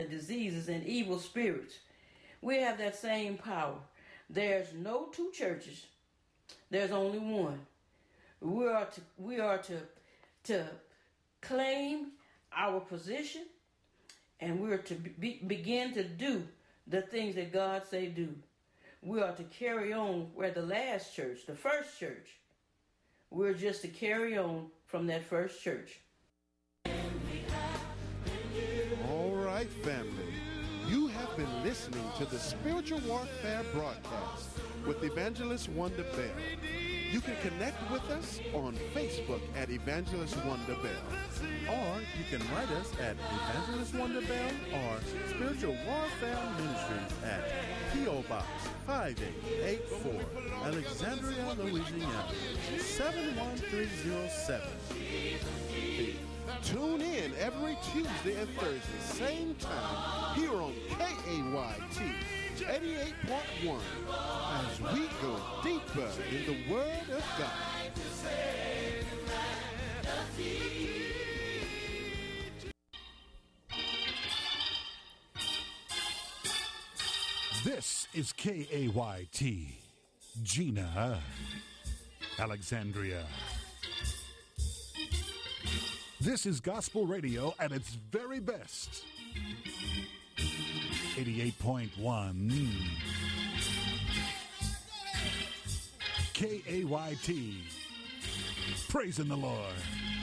diseases and evil spirits. We have that same power. There's no two churches. There's only one. We are to claim our position, and we are to begin to do the things that God say do. We are to carry on where the last church, the first church, we're just to carry on from that first church. All right, family. You have been listening to the Spiritual Warfare broadcast with Evangelist Wonder Bell. You can connect with us on Facebook at Evangelist Wonder Bell. Or you can write us at Evangelist Wonder Bell or Spiritual Warfare Ministries at P.O. Box 5884, Alexandria, Louisiana 71307. Tune in every Tuesday and Thursday, same time, here on KAYT 88.1, as we go deeper in the Word of God. This is KAYT, Gina, Alexandria. This is gospel radio at its very best. 88.1 KAYT. Praising the Lord.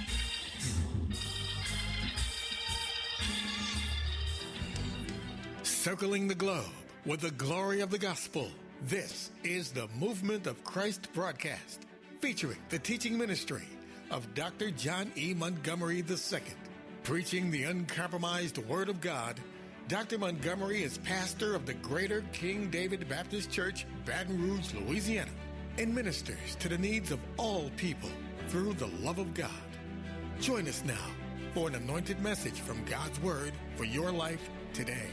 Circling the globe with the glory of the gospel. This is the Movement of Christ broadcast, featuring the teaching ministry of Dr. John E. Montgomery II. Preaching the uncompromised Word of God, Dr. Montgomery is pastor of the Greater King David Baptist Church, Baton Rouge, Louisiana, and ministers to the needs of all people through the love of God. Join us now for an anointed message from God's Word for your life today.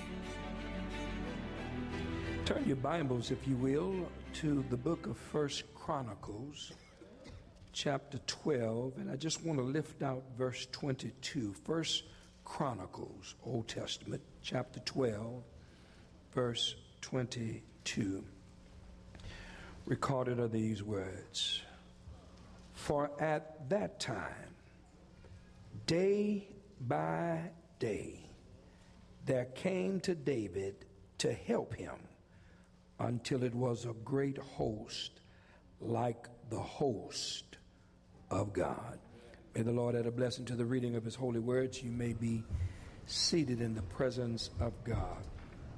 Turn your Bibles, if you will, to the book of 1 Chronicles, chapter 12, and I just want to lift out verse 22. 1 Chronicles, Old Testament, chapter 12, verse 22. Recorded are these words: For at that time, day by day, there came to David to help him, until it was a great host, like the host of God. May the Lord add a blessing to the reading of his holy words. You may be seated in the presence of God.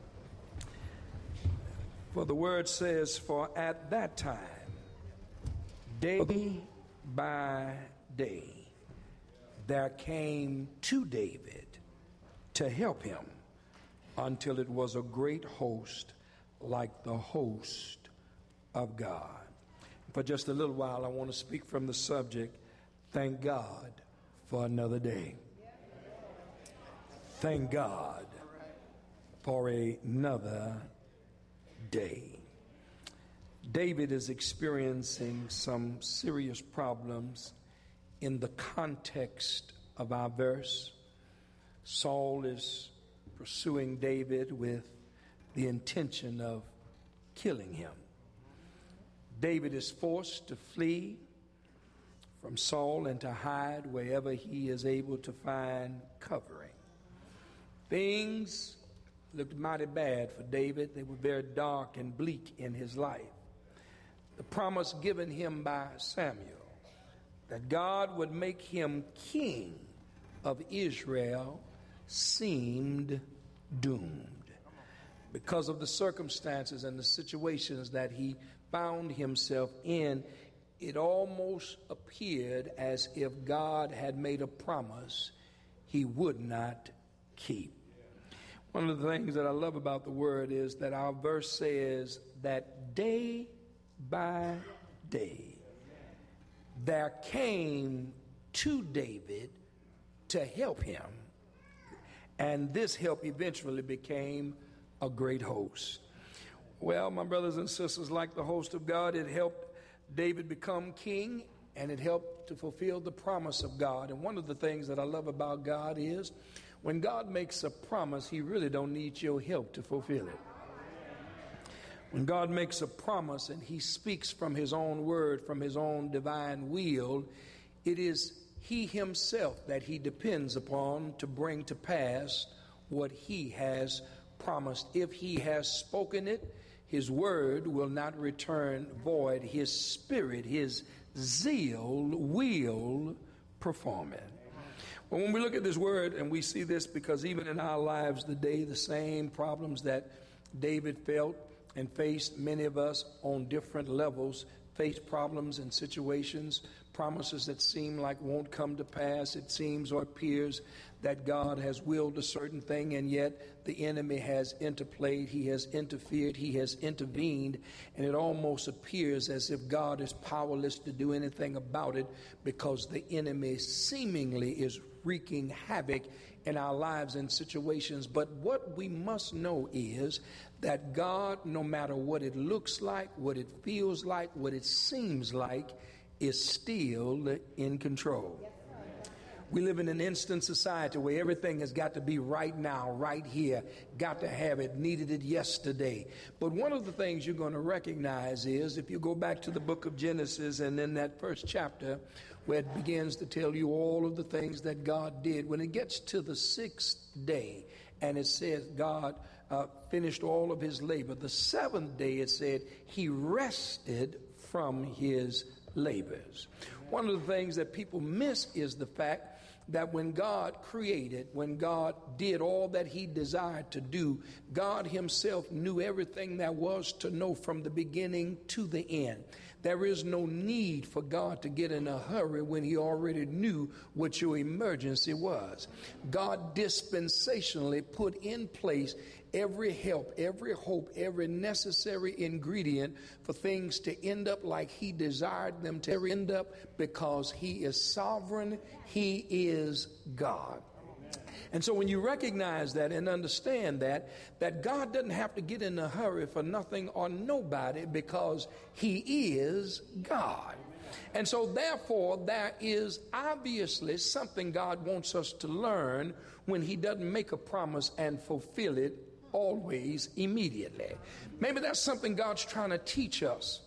For the word says, for at that time, day by day, there came to David to help him, until it was a great host, like the host of God. For just a little while, I want to speak from the subject, thank God for another day. Thank God for another day. David is experiencing some serious problems in the context of our verse. Saul is pursuing David with the intention of killing him. David is forced to flee from Saul and to hide wherever he is able to find covering. Things looked mighty bad for David. They were very dark and bleak in his life. The promise given him by Samuel that God would make him king of Israel seemed doomed. Because of the circumstances and the situations that he found himself in, it almost appeared as if God had made a promise he would not keep. One of the things that I love about the word is that our verse says that day by day there came to David to help him, and this help eventually became a great host. Well, my brothers and sisters, like the host of God, it helped David become king, and it helped to fulfill the promise of God. And one of the things that I love about God is When God makes a promise, he really don't need your help to fulfill it. When God makes a promise and he speaks from his own word, from his own divine will, it is he himself that he depends upon to bring to pass what he has promised. If he has spoken it, his word will not return void. His spirit, his zeal will perform it. Well, when we look at this word, and we see this because even in our lives today, the same problems that David felt and faced, many of us on different levels face problems and situations, promises that seem like won't come to pass. It seems or appears that God has willed a certain thing, and yet the enemy has interplayed, he has interfered, he has intervened, and it almost appears as if God is powerless to do anything about it because the enemy seemingly is wreaking havoc in our lives and situations. But what we must know is that God, no matter what it looks like, what it feels like, what it seems like, is still in control. We live in an instant society where everything has got to be right now, right here, got to have it, needed it yesterday. But one of the things you're going to recognize is, if you go back to the book of Genesis and in that first chapter where it begins to tell you all of the things that God did, when it gets to the sixth day and it says God finished all of his labor, the seventh day it said he rested from his labors. One of the things that people miss is the fact that when God created, when God did all that he desired to do, God himself knew everything there was to know from the beginning to the end. There is no need for God to get in a hurry when he already knew what your emergency was. God dispensationally put in place every help, every hope, every necessary ingredient for things to end up like he desired them to end up, because he is sovereign, he is God. And so when you recognize that and understand that God doesn't have to get in a hurry for nothing or nobody, because he is God. And so therefore there is obviously something God wants us to learn when he doesn't make a promise and fulfill it always immediately. Maybe that's something God's trying to teach us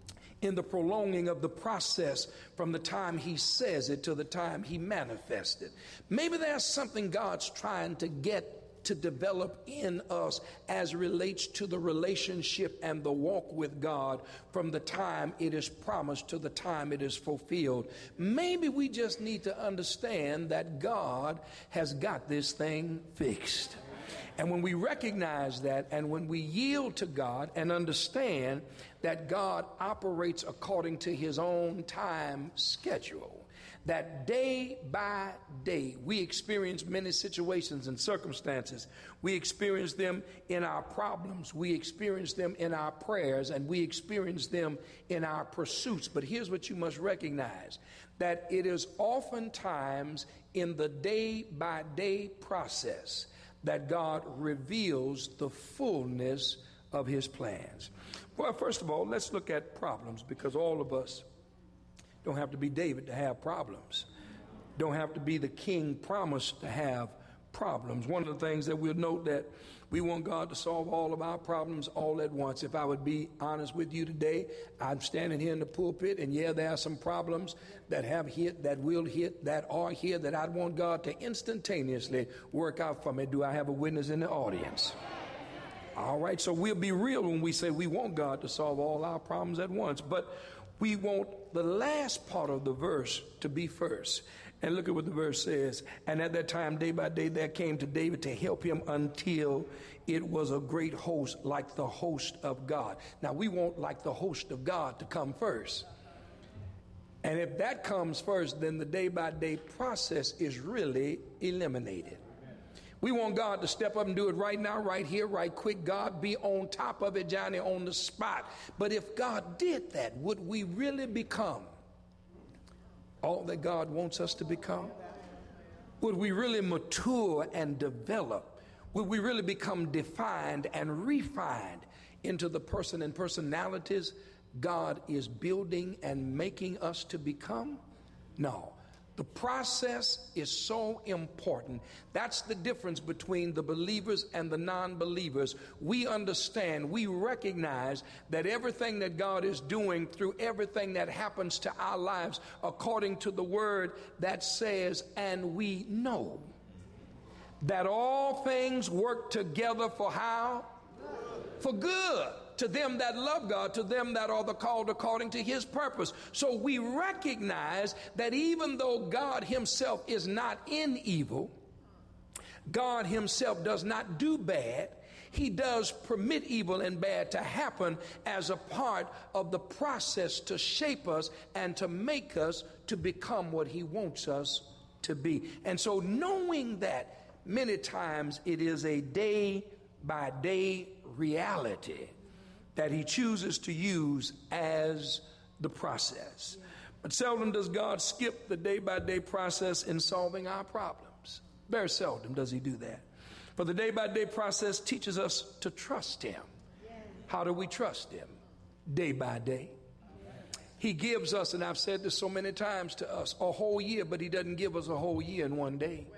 in the prolonging of the process from the time he says it to the time he manifests it. Maybe there's something God's trying to get to develop in us as relates to the relationship and the walk with God from the time it is promised to the time it is fulfilled. Maybe we just need to understand that God has got this thing fixed. And when we recognize that, and when we yield to God and understand that God operates according to his own time schedule, that day by day we experience many situations and circumstances. We experience them in our problems, we experience them in our prayers, and we experience them in our pursuits. But here's what you must recognize, that it is oftentimes in the day by day process that God reveals the fullness of his plans. Well, first of all, let's look at problems, because all of us don't have to be David to have problems. Don't have to be the king promised to have problems. One of the things that we'll note, that we want God to solve all of our problems all at once. If I would be honest with you today, I'm standing here in the pulpit, and yeah, there are some problems that have hit, that will hit, that are here, that I'd want God to instantaneously work out for me. Do I have a witness in the audience? All right, so we'll be real when we say we want God to solve all our problems at once, but we want the last part of the verse to be first. And look at what the verse says. And at that time, day by day, there came to David to help him until it was a great host, like the host of God. Now, we want like the host of God to come first. And if that comes first, then the day by day process is really eliminated. We want God to step up and do it right now, right here, right quick. God, be on top of it, Johnny, on the spot. But if God did that, would we really become all that God wants us to become? Would we really mature and develop? Would we really become defined and refined into the person and personalities God is building and making us to become? No. The process is so important. That's the difference between the believers and the non-believers. We understand, we recognize that everything that God is doing through everything that happens to our lives, according to the word that says, and we know that all things work together for how? For good. To them that love God, to them that are the called according to his purpose. So we recognize that even though God himself is not in evil, God himself does not do bad, he does permit evil and bad to happen as a part of the process to shape us and to make us to become what he wants us to be. And so knowing that, many times it is a day by day reality that he chooses to use as the process. But seldom does God skip the day-by-day process in solving our problems. Very seldom does he do that. For the day-by-day process teaches us to trust him. How do we trust him? Day by day. He gives us, and I've said this so many times to us, a whole year, but he doesn't give us a whole year in one day.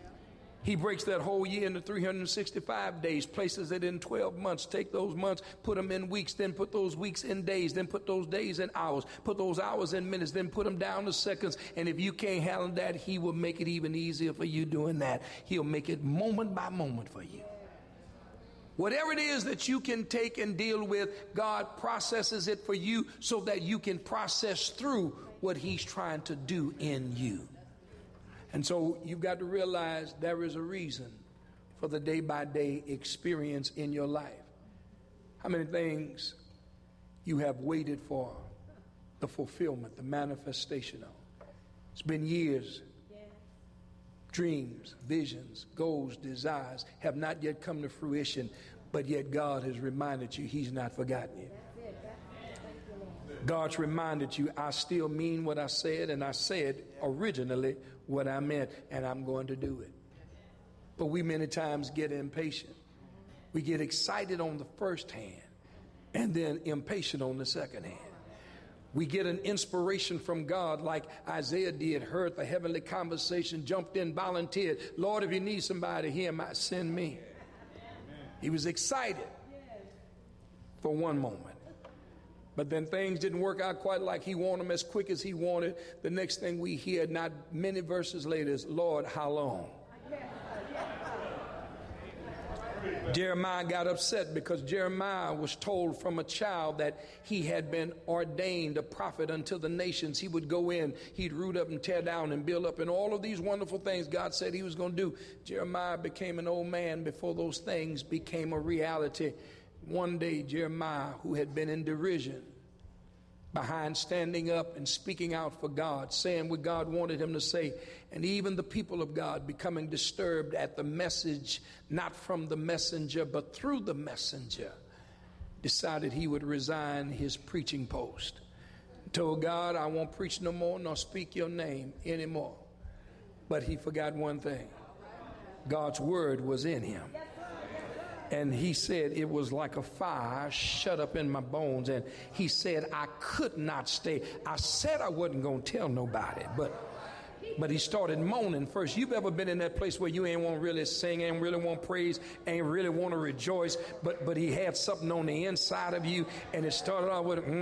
He breaks that whole year into 365 days, places it in 12 months, take those months, put them in weeks, then put those weeks in days, then put those days in hours, put those hours in minutes, then put them down to seconds. And if you can't handle that, he will make it even easier for you doing that. He'll make it moment by moment for you. Whatever it is that you can take and deal with, God processes it for you so that you can process through what he's trying to do in you. And so you've got to realize there is a reason for the day-by-day experience in your life. How many things you have waited for the fulfillment, the manifestation of? It's been years. Dreams, visions, goals, desires have not yet come to fruition, but yet God has reminded you he's not forgotten you. God's reminded you, I still mean what I said, and I said originally what I meant, and I'm going to do it. But we many times get impatient. We get excited on the first hand and then impatient on the second hand. We get an inspiration from God like Isaiah did, heard the heavenly conversation, jumped in, volunteered. Lord, if you need somebody here, send me. He was excited for one moment. But then things didn't work out quite like he wanted them as quick as he wanted. The next thing we hear, not many verses later, is, Lord, how long? Jeremiah got upset because Jeremiah was told from a child that he had been ordained a prophet unto the nations. He would go in, he'd root up and tear down and build up, and all of these wonderful things God said he was going to do. Jeremiah became an old man before those things became a reality. One day, Jeremiah, who had been in derision behind standing up and speaking out for God, saying what God wanted him to say, and even the people of God becoming disturbed at the message, not from the messenger, but through the messenger, decided he would resign his preaching post. Told God, I won't preach no more, nor speak your name anymore. But he forgot one thing. God's word was in him. And he said it was like a fire shut up in my bones. And he said I could not stay. I said I wasn't going to tell nobody, but he started moaning first. You've ever been in that place where you ain't want to really sing, ain't really want to praise, ain't really want to rejoice, but he had something on the inside of you, and it started out with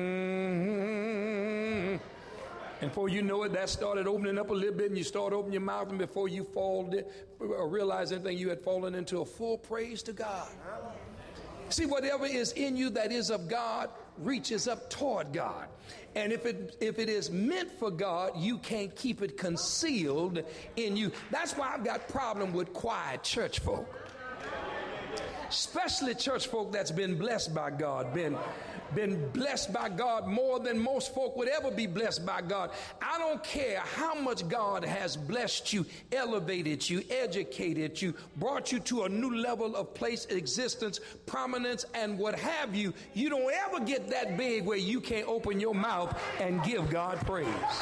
And before you know it, that started opening up a little bit, and you start opening your mouth, and before you realize anything, you had fallen into a full praise to God. See, whatever is in you that is of God reaches up toward God. And if it is meant for God, you can't keep it concealed in you. That's why I've got problem with quiet church folk. Especially church folk that's been blessed by God, been blessed by God more than most folk would ever be blessed by God. I don't care how much God has blessed you, elevated you, educated you, brought you to a new level of place, existence, prominence, and what have you. You don't ever get that big where you can't open your mouth and give God praise.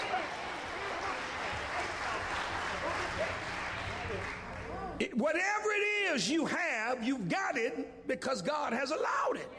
Whatever it is you have, you've got it because God has allowed it.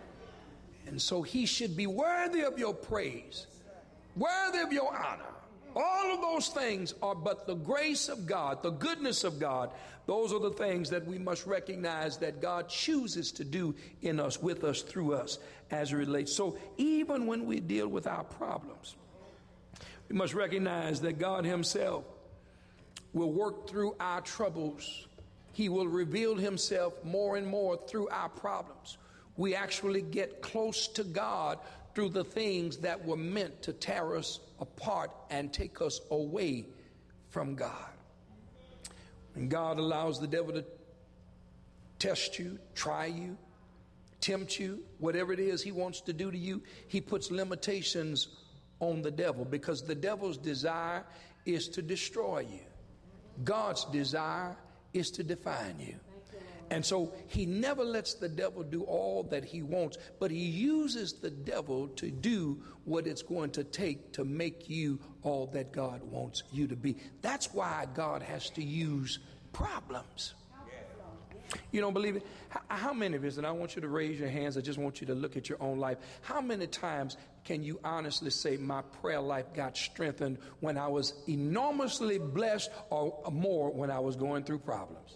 And so he should be worthy of your praise, worthy of your honor, All of those things are but the grace of God, the goodness of God. Those are the things that we must recognize that God chooses to do in us, with us, through us, as it relates. So even when we deal with our problems, we must recognize that God himself will work through our troubles. He will reveal himself more and more through our problems. We actually get close to God through the things that were meant to tear us apart and take us away from God. When God allows the devil to test you, try you, tempt you, whatever it is he wants to do to you, he puts limitations on the devil, because the devil's desire is to destroy you. God's desire is to define you. And so he never lets the devil do all that he wants, but he uses the devil to do what it's going to take to make you all that God wants you to be. That's why God has to use problems. You don't believe it? How many of us, and I want you to raise your hands, I just want you to look at your own life. How many times can you honestly say my prayer life got strengthened when I was enormously blessed, or more when I was going through problems?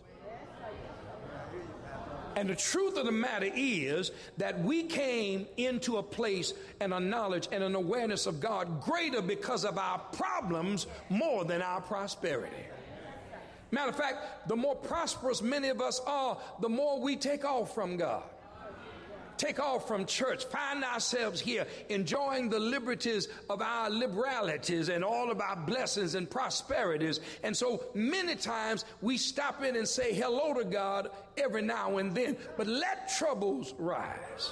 And the truth of the matter is that we came into a place and a knowledge and an awareness of God greater because of our problems more than our prosperity. Matter of fact, the more prosperous many of us are, the more we take off from God. Take off from church, find ourselves here enjoying the liberties of our liberalities and all of our blessings and prosperities. And so many times we stop in and say hello to God every now and then, but let troubles rise.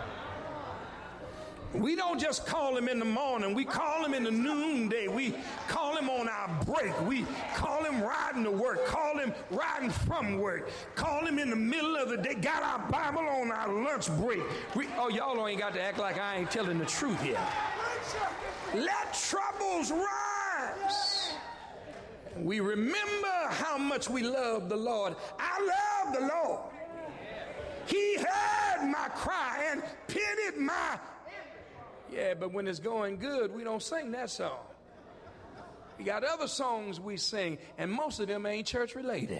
We don't just call him in the morning. We call him in the noonday. We call him on our break. We call him riding to work. Call him riding from work. Call him in the middle of the day. Got our Bible on our lunch break. Y'all ain't got to act like I ain't telling the truth here. Let troubles rise. We remember how much we love the Lord. I love the Lord. He heard my cry and pitied my... Yeah, but when it's going good, we don't sing that song. We got other songs we sing, and most of them ain't church related.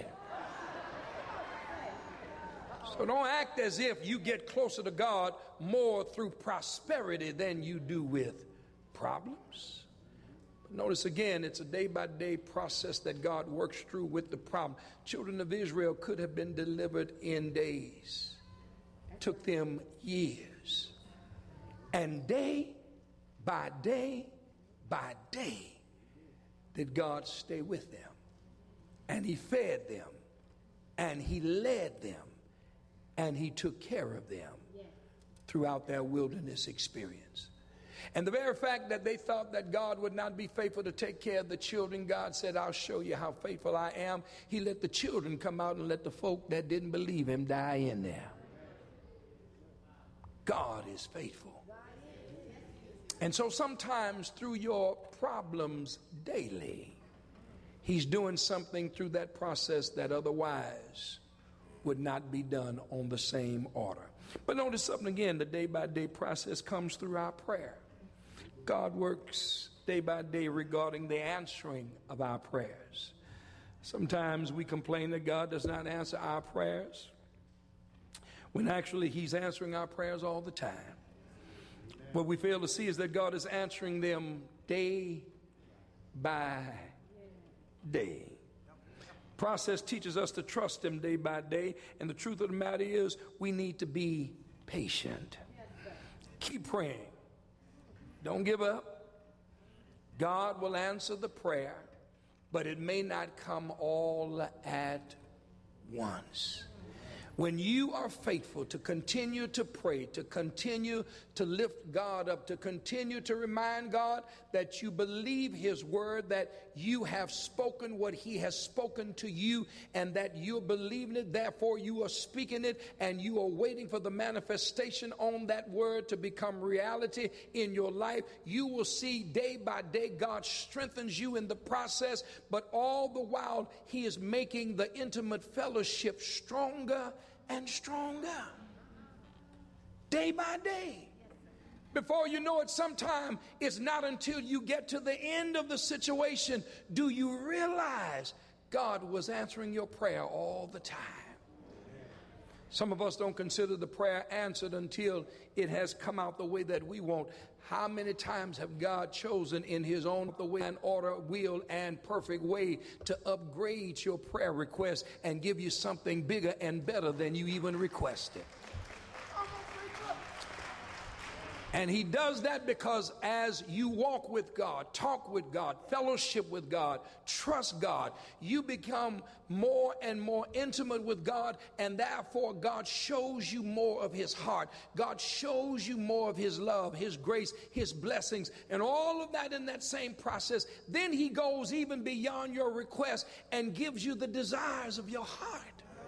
So don't act as if you get closer to God more through prosperity than you do with problems. But notice again, it's a day-by-day process that God works through with the problem. Children of Israel could have been delivered in days. It took them years. And day by day by day did God stay with them. And he fed them. And he led them. And he took care of them throughout their wilderness experience. And the very fact that they thought that God would not be faithful to take care of the children, God said, I'll show you how faithful I am. He let the children come out and let the folk that didn't believe him die in there. God is faithful. And so sometimes through your problems daily, he's doing something through that process that otherwise would not be done on the same order. But notice something again, the day-by-day process comes through our prayer. God works day by day regarding the answering of our prayers. Sometimes we complain that God does not answer our prayers, when actually he's answering our prayers all the time. What we fail to see is that God is answering them day by day. Process teaches us to trust him day by day, and the truth of the matter is we need to be patient. Keep praying. Don't give up. God will answer the prayer, but it may not come all at once. When you are faithful to continue to pray, to continue to lift God up, to continue to remind God that you believe his word, that you have spoken what he has spoken to you, and that you're believing it, therefore you are speaking it, and you are waiting for the manifestation on that word to become reality in your life, you will see day by day God strengthens you in the process, but all the while he is making the intimate fellowship stronger and stronger day by day, Before you know it, sometime it's not until you get to the end of the situation do you realize God was answering your prayer all the time. Some of us don't consider the prayer answered until it has come out the way that we want. How many times have God chosen in his own the way and order, will, and perfect way to upgrade your prayer request and give you something bigger and better than you even requested? And he does that because as you walk with God, talk with God, fellowship with God, trust God, you become more and more intimate with God, and therefore God shows you more of his heart. God shows you more of his love, his grace, his blessings, and all of that in that same process. Then he goes even beyond your request and gives you the desires of your heart.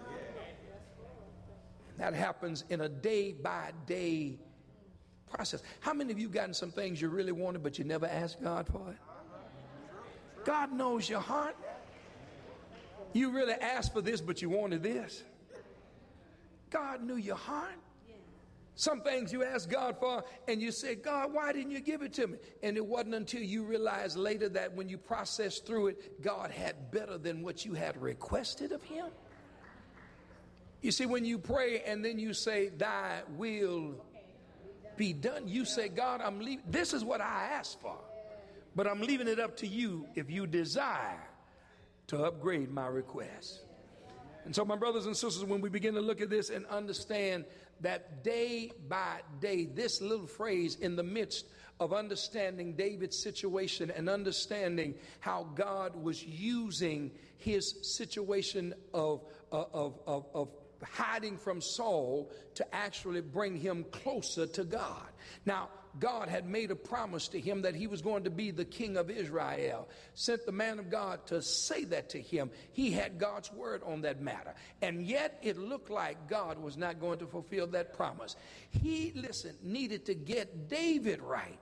That happens in a day-by-day process. How many of you gotten some things you really wanted but you never asked God for it? God knows your heart. You really asked for this but you wanted this. God knew your heart. Some things you asked God for and you said, God, why didn't you give it to me? And it wasn't until you realized later that when you processed through it, God had better than what you had requested of him. You see, when you pray and then you say, thy will be done, you say, God, I'm leaving. This is what I asked for, but I'm leaving it up to you if you desire to upgrade my request. And so, my brothers and sisters, when we begin to look at this and understand that day by day, this little phrase in the midst of understanding David's situation and understanding how God was using his situation of hiding from Saul to actually bring him closer to God. Now, God had made a promise to him that he was going to be the king of Israel. Sent the man of God to say that to him. He had God's word on that matter. And yet it looked like God was not going to fulfill that promise. He, needed to get David right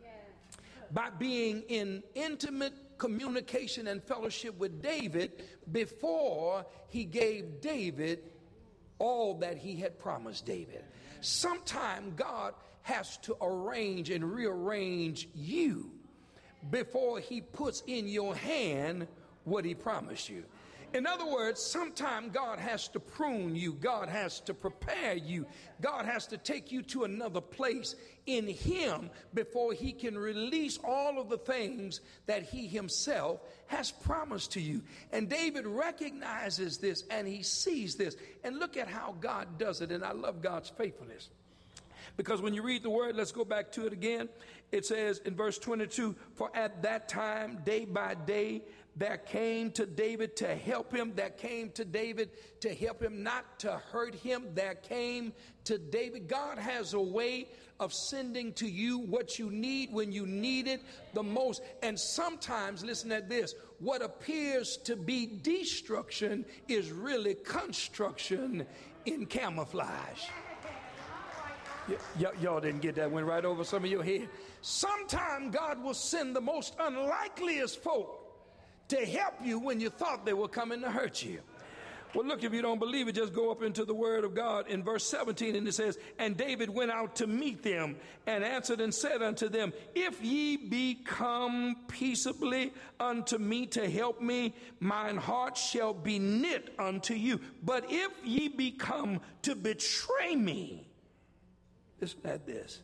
by being in intimate communication and fellowship with David before he gave David all that he had promised David. Sometime God has to arrange and rearrange you before he puts in your hand what he promised you. In other words, sometime God has to prune you. God has to prepare you. God has to take you to another place in him before he can release all of the things that he himself has promised to you. And David recognizes this and he sees this. And look at how God does it. And I love God's faithfulness. Because when you read the word, let's go back to it again. It says in verse 22, for at that time, day by day, there came to David to help him. There came to David to help him, not to hurt him. There came to David. God has a way of sending to you what you need when you need it the most. And sometimes, listen at this, what appears to be destruction is really construction in camouflage. Y'all didn't get that, went right over some of your head. Sometime God will send the most unlikeliest folk to help you when you thought they were coming to hurt you. Well, look, if you don't believe it, just go up into the word of God in verse 17, and it says, and David went out to meet them and answered and said unto them, if ye be come peaceably unto me to help me, mine heart shall be knit unto you. But if ye be come to betray me, listen at this.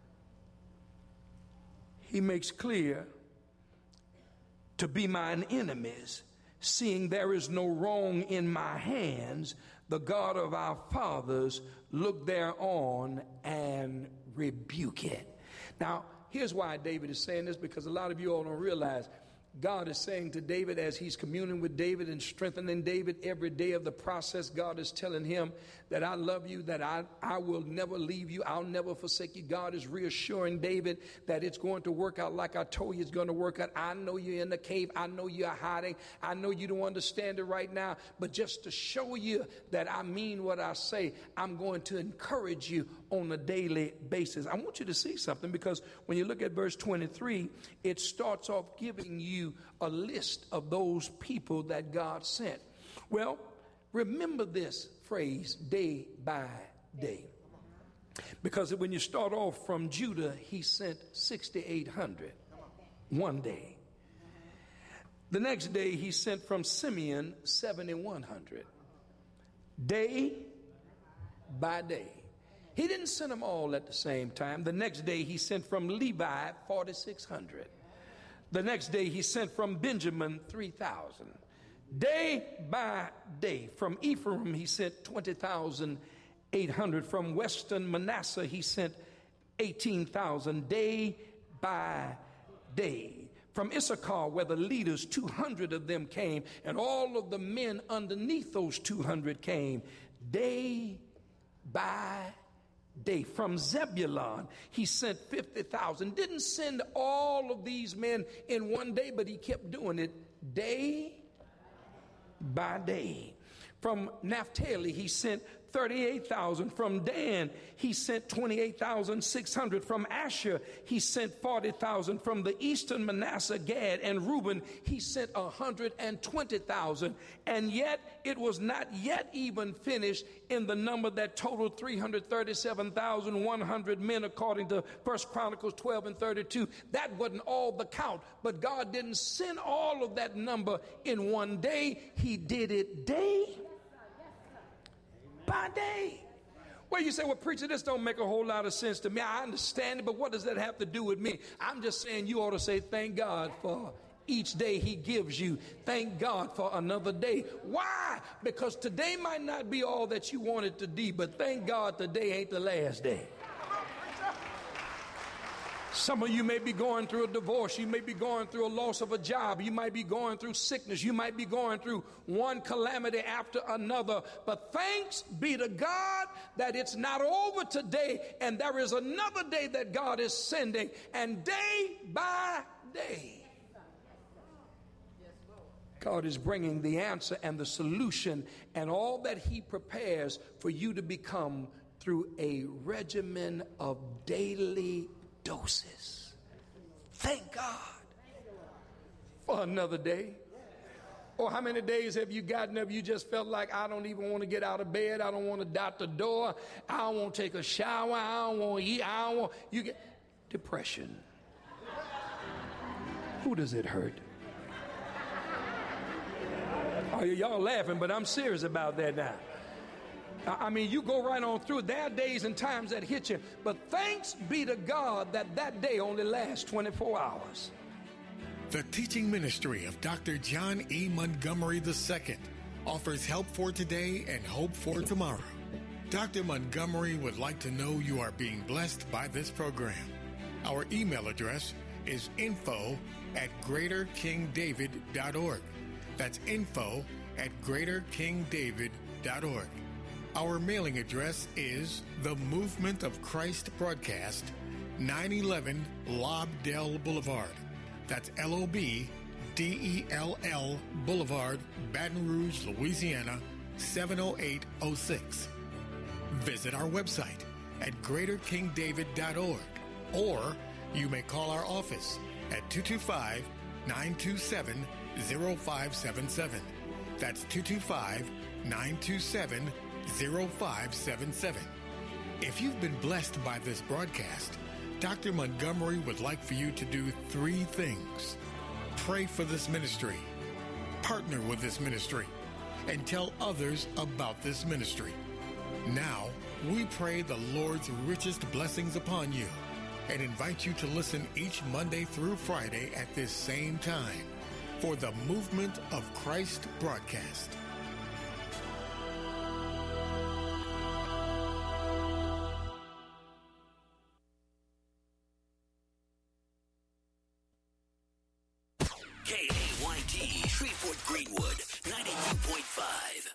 He makes clear to be mine enemies, seeing there is no wrong in my hands, the God of our fathers look thereon and rebuke it. Now, here's why David is saying this, because a lot of you all don't realize God is saying to David as he's communing with David and strengthening David every day of the process, God is telling him that I love you, that I will never leave you, I'll never forsake you. God is reassuring David that it's going to work out like I told you it's going to work out. I know you're in the cave. I know you're hiding. I know you don't understand it right now. But just to show you that I mean what I say, I'm going to encourage you on a daily basis. I want you to see something, because when you look at verse 23, it starts off giving you a list of those people that God sent. Well, remember this phrase, day by day. Because when you start off from Judah, he sent 6,800 one day. The next day, he sent from Simeon 7,100. Day by day. He didn't send them all at the same time. The next day, he sent from Levi 4,600. The next day, he sent from Benjamin 3,000. Day by day. From Ephraim, he sent 20,800. From western Manasseh, he sent 18,000. Day by day. From Issachar, where the leaders, 200 of them came, and all of the men underneath those 200 came, day by day. From Zebulun, he sent 50,000. Didn't send all of these men in one day, but he kept doing it day by day. From Naphtali, he sent 38,000. From Dan, he sent 28,600. From Asher, he sent 40,000. From the eastern Manasseh, Gad, and Reuben, he sent 120,000. And yet, it was not yet even finished in the number that totaled 337,100 men, according to 1 Chronicles 12 and 32. That wasn't all the count, but God didn't send all of that number in one day. He did it day by day. Well, you say, well, preacher, this don't make a whole lot of sense to me. I understand it, but what does that have to do with me? I'm just saying you ought to say thank God for each day he gives you. Thank God for another day. Why? Because today might not be all that you want it to be, but thank God today ain't the last day. Some of you may be going through a divorce. You may be going through a loss of a job. You might be going through sickness. You might be going through one calamity after another. But thanks be to God that it's not over today, and there is another day that God is sending. And day by day, God is bringing the answer and the solution and all that he prepares for you to become through a regimen of daily doses. Thank God for another day. Or how many days have you gotten up you just felt like, I don't even want to get out of bed, I don't want to dot the door, I don't want to take a shower, I don't want to eat, I don't want, you get depression. Who does it hurt? Oh, y'all laughing, but I'm serious about that now. I mean, you go right on through. There are days and times that hit you, but thanks be to God that that day only lasts 24 hours. The teaching ministry of Dr. John E. Montgomery II offers help for today and hope for tomorrow. Dr. Montgomery would like to know you are being blessed by this program. Our email address is info@greaterkingdavid.org. That's info@greaterkingdavid.org. Our mailing address is The Movement of Christ Broadcast, 911 Lobdell Boulevard. That's Lobdell Boulevard, Baton Rouge, Louisiana, 70806. Visit our website at greaterkingdavid.org, or you may call our office at 225-927-0577. That's 225-927-0577. If you've been blessed by this broadcast, Dr. Montgomery would like for you to do 3 things. Pray for this ministry, partner with this ministry, and tell others about this ministry. Now, we pray the Lord's richest blessings upon you and invite you to listen each Monday through Friday at this same time for the Movement of Christ broadcast. KAYT, Shreveport Greenwood, 92.5.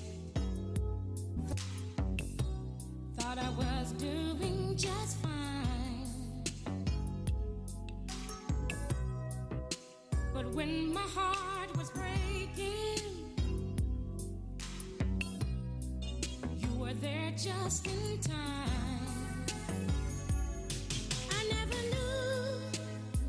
I was doing just fine. when my heart was breaking, you were there just in time.